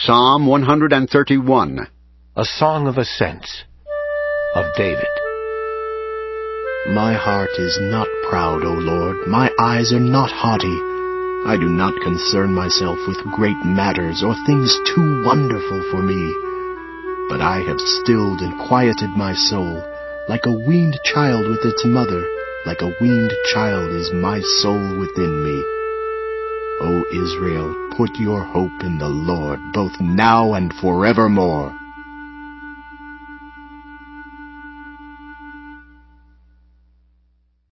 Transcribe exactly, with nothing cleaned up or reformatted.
Psalm one thirty-one. A Song of Ascents of David. My heart is not proud, O Lord. My eyes are not haughty. I do not concern myself with great matters or things too wonderful for me. But I have stilled and quieted my soul, like a weaned child with its mother. Like a weaned child is my soul within me. O Israel, put your hope in the Lord, both now and forevermore.